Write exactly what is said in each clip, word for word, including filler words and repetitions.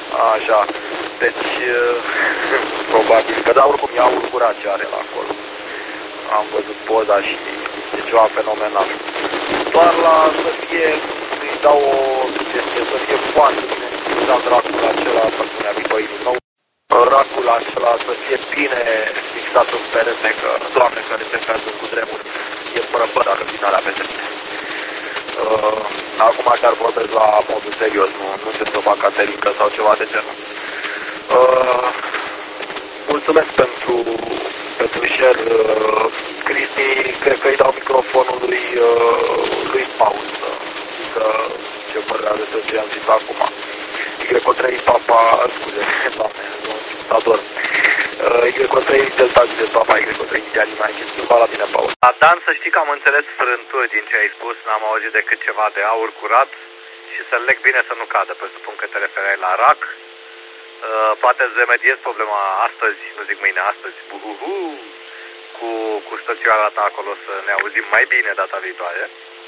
Așa. Deci, probabil că, dar oricum e aur curat ce are la acolo. Am văzut poza și e ceva fenomenal. Doar la să fie, îi dau o sugestie, să fie foarte bine fixat racul acela, să spunea Bipăi din nou. Racul acela să fie bine fixat în perete, că doamne care se fează cu dremuri, e prăpăt dacă vine alea peste mine. Uh, acum chiar vorbesc la modul serios, nu, nu știu să fac caterincă sau ceva de genul. Uh, mulțumesc pentru, pentru share, uh, Cristi, cred că îi dau microfonul lui, uh, lui Paul să zică ce părere are de ce am zis acum. Y trei Papa, scuze, doamne, nu, ador. Y trei Delta de Papa, Y trei Indiani, mai schimba la tine, Paul. La Dan, să știi că am înțeles frânturi din ce ai spus, n-am auzit decât ceva de aur curat și să-l leg bine să nu cadă, presupun că te referai la rac. Uh, poate îți remediez problema astăzi, nu zic mâine, astăzi, buhuhu, cu, cu stățioara ta acolo să ne auzim mai bine data viitoare.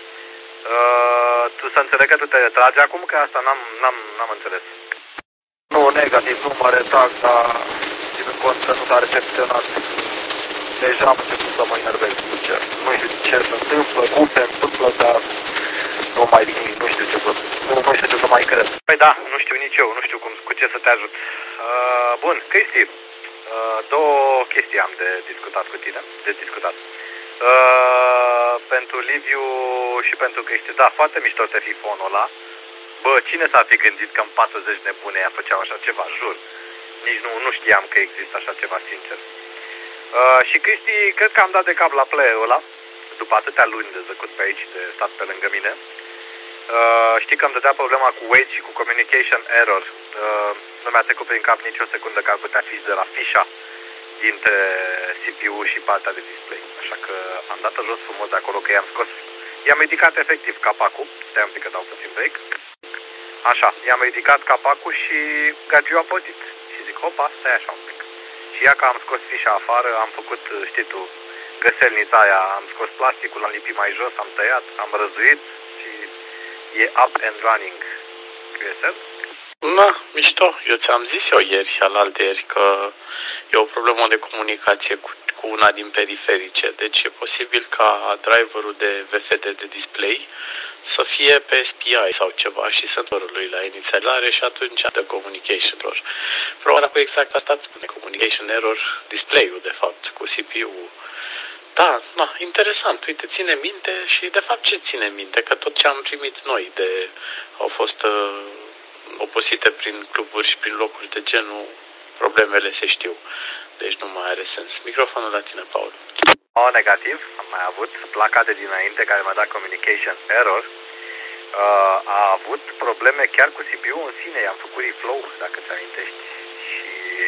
Uh, tu să înțeleg că tu te retragi acum, că asta n-am, n-am, n-am înțeles. Nu, negativ, nu mă retrag, dar ținând cont că nu s-a recepționat, deja am început să mă enervez, sincer. Nu știu ce se întâmplă, cum se întâmplă, dar nu mai nimic, nu știu ce să, nu, nu știu ce să mai cred. Păi da, nu știu nici eu, nu știu cum, cu ce să te ajut. Uh, bun, Cristi, uh, două chestii am de discutat cu tine, de discutat. Uh, pentru Liviu și pentru Cristi, da, foarte mișto te fi fonul ăla. Bă, cine s-ar fi gândit că în patruzeci nebune ea făceau așa ceva, jur. Nici nu, nu știam că există așa ceva, sincer. Uh, și Cristi, cred că am dat de cap la player-ul ăla, după atâtea luni de zăcut pe aici, de stat pe lângă mine. Uh, știi că îmi dădea problema cu weight și cu communication error. Uh, nu mi-a trecut prin cap nicio secundă că ar putea fi de la fișa dintre C P U și partea de display. Așa că am dat jos frumos de acolo, că i-am scos. I-am ridicat efectiv capacul. Stai un pic că dau puțin break. Așa, i-am ridicat capacul și gagiu a portit. Și zic, hopa, stai așa un pic. Și ia că am scos fișa afară, am făcut, știi tu, găselnița aia, am scos plasticul, l-am lipit mai jos, am tăiat, am răzuit și e up and running. Cresel? Da, mișto. Eu ți-am zis eu ieri și alaltăieri că e o problemă de comunicație cu, cu una din periferice. Deci e posibil ca driverul de V F D de display să fie pe S P I sau ceva și senzorului la inițializare și atunci de communication error. Problema cu exact asta îți spune communication error display-ul, de fapt, cu C P U-ul. Da, na, interesant. Uite, ține minte și de fapt ce ține minte? Că tot ce am primit noi de au fost uh, oposite prin cluburi și prin locuri de genul, problemele se știu. Deci nu mai are sens. Microfonul la tine, Paul. O, negativ. Am mai avut placa de dinainte care mi-a dat communication error. Uh, a avut probleme chiar cu C P U în sine. I-am făcut reflow, dacă ți amintești. Și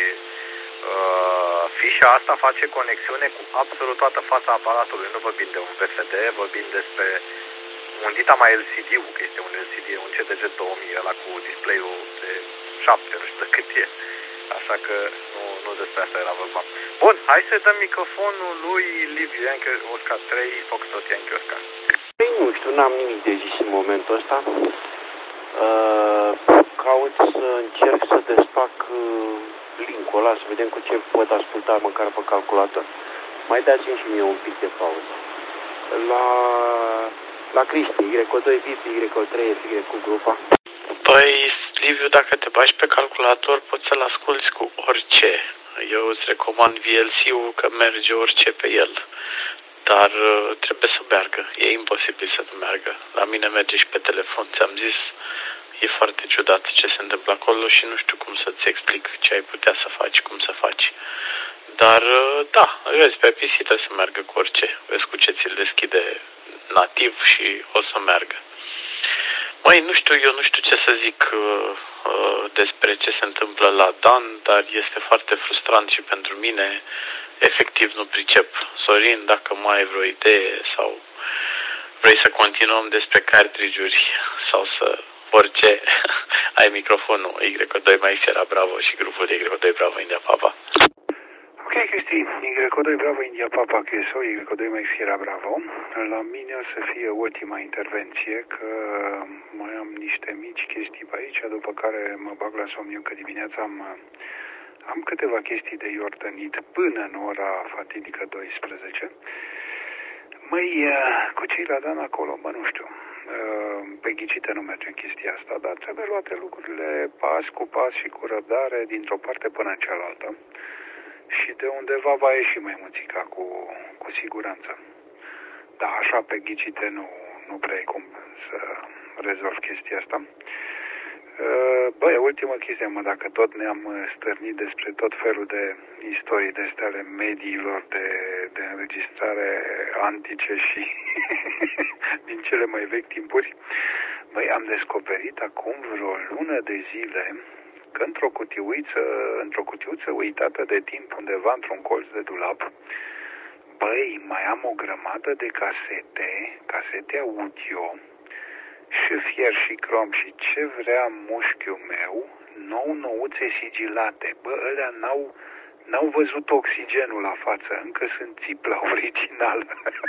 uh, fișa asta face conexiune cu absolut toată fața aparatului. Nu vorbim de un V F D, vorbim despre un dita mai L C D-ul, că este un L C D, un C D G două mii, ăla cu display-ul de șapte, nu știu de cât e. Așa că nu, nu despre asta era vorba. Bun, hai să dăm microfonul lui Liviu Yankee Oscar trei, Foxtrot Yankee Oscar. Păi nu știu, n-am nimic de zis în momentul ăsta. Uh, caut să încerc să desfac uh, link-ul ăla, să vedem cu ce pot asculta măcar pe calculator. Mai dați-mi și mie un pic de pauză. La, la Cristi, Y doi V I P, Y trei F Y cu grupa. Păi, Liviu, dacă te bagi pe calculator, poți să-l asculți cu orice. Eu îți recomand V L C-ul că merge orice pe el. Dar uh, trebuie să meargă. E imposibil să nu meargă. La mine merge și pe telefon. Ți-am zis, e foarte ciudat ce se întâmplă acolo și nu știu cum să-ți explic ce ai putea să faci, cum să faci. Dar, uh, da, vezi, pe P C trebuie să meargă cu orice. Vezi cu ce ți-l deschide nativ și o să meargă. Măi, nu știu, eu nu știu ce să zic uh, uh, despre ce se întâmplă la Dan, dar este foarte frustrant și pentru mine. Efectiv nu pricep. Sorin, dacă mai ai vreo idee sau vrei să continuăm despre cartridge-uri sau să orice, ai microfonul Y doi mai Sierra Bravo și grupul Y doi Bravo India Papa. Ok, Hei, Cristi, Y doi Bravo India Papa Q S O, Y doi Mike Sierra Bravo. La mine o să fie ultima intervenție, că mai am niște mici chestii pe aici, după care mă bag la somn eu, că dimineața am, am câteva chestii de iordănit până în ora fatidică douăsprezece. Măi, cu cei la Dan acolo, bă, nu știu, pe ghicite nu merge în chestia asta, dar trebuie luate lucrurile pas cu pas și cu răbdare dintr-o parte până în cealaltă. Și de undeva va ieși mai muțica cu, cu siguranță. Da, așa pe ghicite nu, nu prea e cum să rezolv chestia asta. Băi, ultima chestie, mă, dacă tot ne-am stârnit despre tot felul de istorii de astea ale mediilor de, de înregistrare antice și din cele mai vechi timpuri, băi, am descoperit acum vreo lună de zile că într-o cutiuță, într-o cutiuță uitată de timp undeva într-un colț de dulap, băi, mai am o grămadă de casete, casete audio, și fier și crom și ce vrea mușchiul meu, nou nouțe sigilate. Bă, ălea n-au, n-au văzut oxigenul la față, încă sunt țipla originală.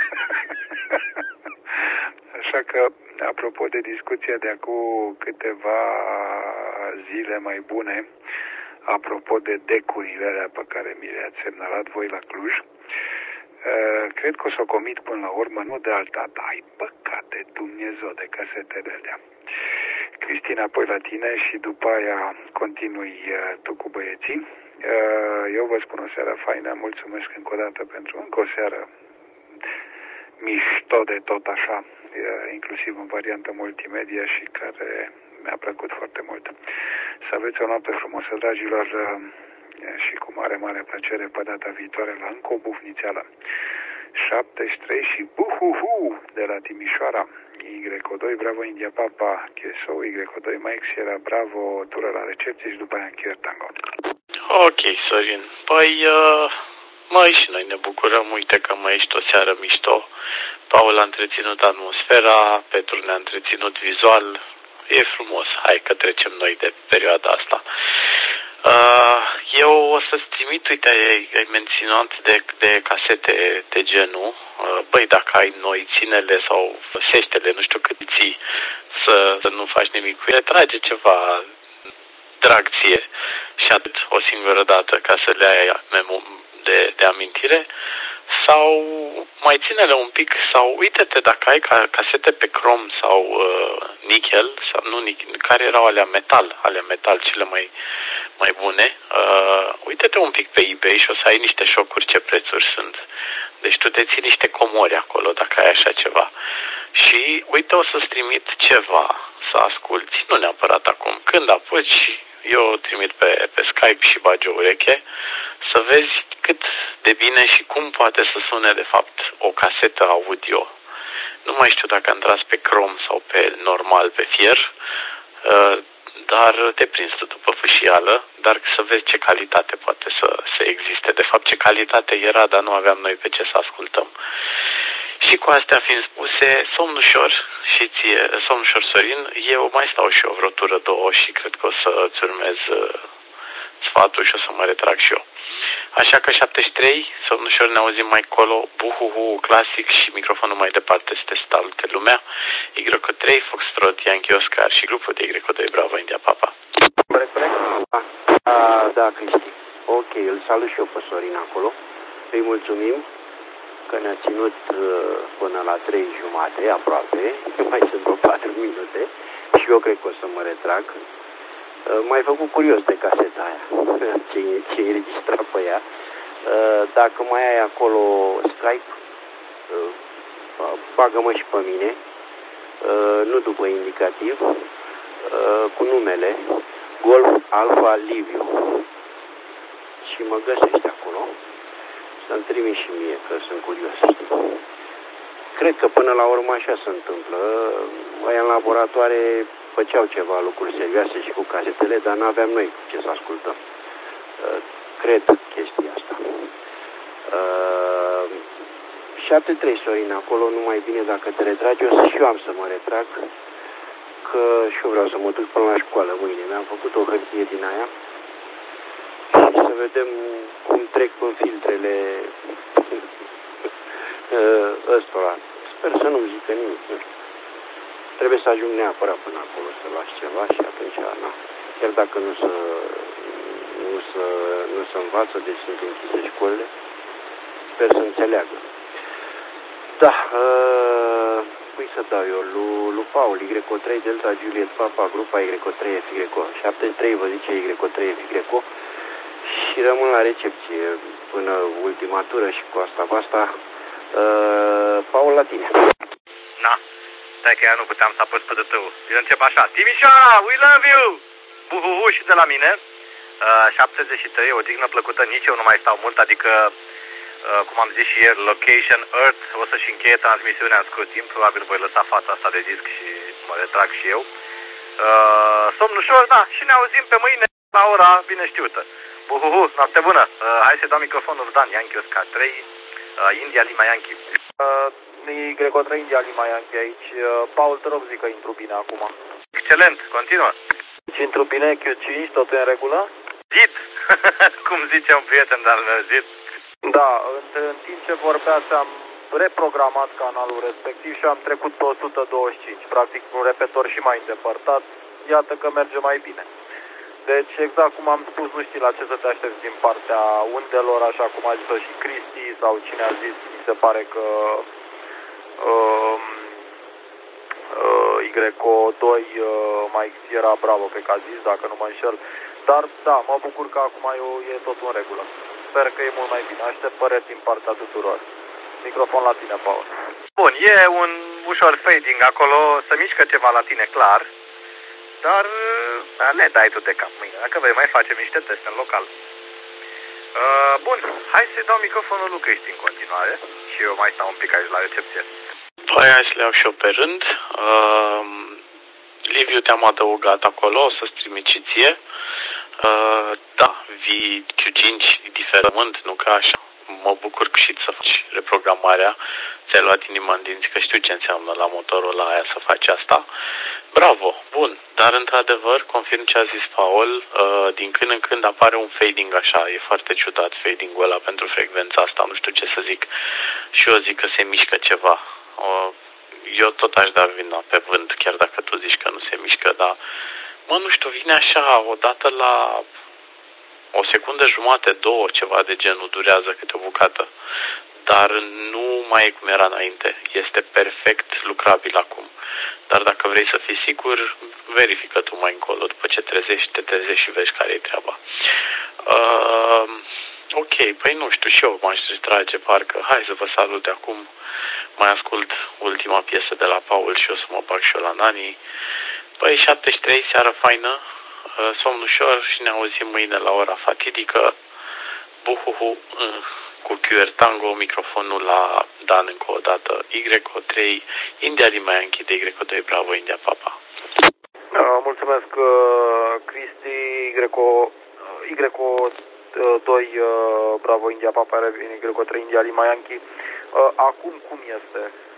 Așa că, apropo de discuția de acum câteva zile mai bune, apropo de decurile alea pe care mi le-ați semnalat voi la Cluj, cred că o să o comit până la urmă, nu de alta, dar ai păcate, Dumnezeu, de casetele alea. Cristina, apoi la tine și după aia continui tu cu băieții. Eu vă spun o seară faină, mulțumesc încă o dată pentru încă o seară mișto de tot așa, inclusiv în variantă multimedia și care mi-a plăcut foarte mult. Să aveți o noapte frumoasă, dragilor, și cu mare, mare plăcere pe data viitoare la încă o bufnițeală. șaptezeci și trei și buhuhu de la Timișoara. Y doi Bravo India Papa Q S O, Y doi Mike Sierra Bravo, tură la recepție și după aia încheier tango. Ok, Sorin. Păi, uh, mai și noi ne bucurăm. Uite că mai ești o seară mișto. Paul a întreținut atmosfera, Petru ne-a întreținut vizual. E frumos. Hai că trecem noi de perioada asta. Uh, eu o să-ți trimit, uite, ai, ai menționat de, de casete de genul. Uh, băi, dacă ai noi, ține-le sau făsește-le, nu știu cât ții, să, să nu faci nimic cu ele, trage ceva drag ție și atât, o singură dată, ca să le ai de, de amintire. Sau mai ține-le un pic sau uite-te dacă ai ca, casete pe crom sau uh, nichel, sau nu nichel, care erau alea metal, alea metal cele mai, mai bune. Uh, uite-te un pic pe eBay și o să ai niște șocuri ce prețuri sunt. Deci tu te ții niște comori acolo dacă ai așa ceva. Și uite, o să-ți trimit ceva să asculti, nu neapărat acum, când apuci, eu trimit pe, pe Skype și bagi o ureche, să vezi cât de bine și cum poate să sune de fapt o casetă audio. Nu mai știu dacă am tras pe crom sau pe normal, pe fier, dar te prinzi tu după fâșială, dar să vezi ce calitate poate să, să existe. De fapt, ce calitate era, dar nu aveam noi pe ce să ascultăm. Și cu astea fiind spuse, somn ușor și ție, somn ușor, Sorin. Eu mai stau și eu vreo tură, două și cred că o să-ți urmez sfatul și o să mă retrag și eu. Așa că șaptezeci și trei, somn ușor, ne auzim mai colo, buhuhu, clasic și microfonul mai departe este Salute Lumea, Y trei, Foxtrot, Yankee Oscar și grupul de Y doi Bravo India Papa. Da, da, Cristi. Ok, îl salut și eu pe Sorin acolo. Îi mulțumim că ne-a ținut până la trei jumate, aproape, mai sunt vreo patru minute și eu cred că o să mă retrag. M-ai făcut curios de caseta aia, ce, ce e înregistrat pe ea. Dacă mai ai acolo Skype, bagă-mă și pe mine, nu după indicativ, cu numele Golf Alpha Liviu. Și mă găsești acolo. Să-mi trimiți și mie, că sunt curios, știi? Cred că până la urmă așa se întâmplă. Ăia în laboratoare făceau ceva lucruri serioase și cu casetele, dar n-aveam noi ce să ascultăm. Cred chestia asta. șapte trei, Sorin, acolo nu mai bine dacă te retragi, o să și eu am să mă retrag, că și eu vreau să mă duc până la școală mâine. Mi-am făcut o hârtie din aia și să să vedem cum trec în filtrele ăstora. Sper să nu-mi zică nimic, nu știu. Trebuie să ajung neapărat până acolo să las ceva și atunci, na, chiar dacă nu se, nu se, nu se învață, deci sunt închise școlile, sper să înțeleagă. Da, uh, pui să dau eu, lui, lui Paul, Y trei Delta Juliet Papa, grupa Y trei F Y, șaptezeci și trei vă zice Y trei F Y și rămân la recepție până ultima tură și cu asta, cu asta, uh, Paul la tine. Na, stai că eu nu puteam să apăs pe dătău. Eu încep așa, Timișoara, we love you! Buhuhu și de la mine, uh, șaptezeci și trei, o dignă plăcută, nici eu nu mai stau mult, adică Uh, cum am zis și ieri, Location Earth o să-și încheie transmisiunea în scurt timp, probabil voi lăsa fața asta de disc și mă retrag și eu. Uh, somn ușor, da, și ne auzim pe mâine la ora bine știută. Buhuhu, noapte bună! Uh, hai să dau microfonul Dan, Yankee Oscar trei, uh, India Lima Yankee. Uh, Y trei India Lima Yankee aici. Uh, Paul, te rog, zic că intru bine acum. Excelent, continuă. Și intru bine, Q cinci, totul în regulă? Zid! Cum zice un prieten de-al meu, zid. Da, în, în timp ce vorbeați am reprogramat canalul respectiv și am trecut pe o sută douăzeci și cinci, practic un repetor și mai îndepărtat, iată că merge mai bine. Deci exact cum am spus, nu știi la ce să te aștepți din partea undelor, așa cum a zis-o și Cristi sau cine a zis, mi se pare că uh, uh, Y doi uh, mai era Bravo, pe că a zis, dacă nu mă înșel. Dar da, mă bucur că acum eu, e totul în regulă. Sper că e mult mai bine. Aștept păreri din partea tuturor. Microfon la tine, Paul. Bun, e un ușor fading acolo, să mișcă ceva la tine, clar. Dar ne dai tu de cap mâine, dacă vrei mai facem niște teste în local. Uh, bun, hai să dau microfonul lui Cristi în continuare și eu mai stau un pic aici la recepție. Păi hai să le iau și eu pe rând. Uh, Liviu, te-am adăugat acolo, o să-ți trimit și ție. Uh, da, vii Q cinci diferământ, nu ca așa. Mă bucur și să faci reprogramarea. Ți-ai luat inima în dinți, că știu ce înseamnă la motorul ăla aia să faci asta. Bravo, bun, dar într-adevăr, confirm ce a zis Paul, uh, din când în când apare un fading așa, e foarte ciudat fading-ul ăla pentru frecvența asta, nu știu ce să zic. Și eu zic că se mișcă ceva. Uh, eu tot aș da vina pe vânt, chiar dacă tu zici că nu se mișcă, dar mă, nu știu, vine așa, odată la o secundă jumate, două, ceva de genul, durează câte o bucată. Dar nu mai e cum era înainte. Este perfect lucrabil acum. Dar dacă vrei să fii sigur, verifică tu mai încolo. După ce trezești, te trezești și vezi care e treaba. Uh, ok, păi nu știu, și eu m-aș retrage parcă. Hai să vă salut de acum. Mai ascult ultima piesă de la Paul și o să mă bag și eu la Nani. Păi șaptezeci și trei, seară faină. Somn ușor și ne auzim mâine la ora fatidică. Buhuhu, cu Q R Tango, microfonul la Dan încă o dată. Y trei, India Lima Yankee de Y doi Bravo, India Papa. Uh, mulțumesc, uh, Cristi, Y doi uh, Bravo, India Papa, Y trei, India Lima Yankee. Uh, acum cum este?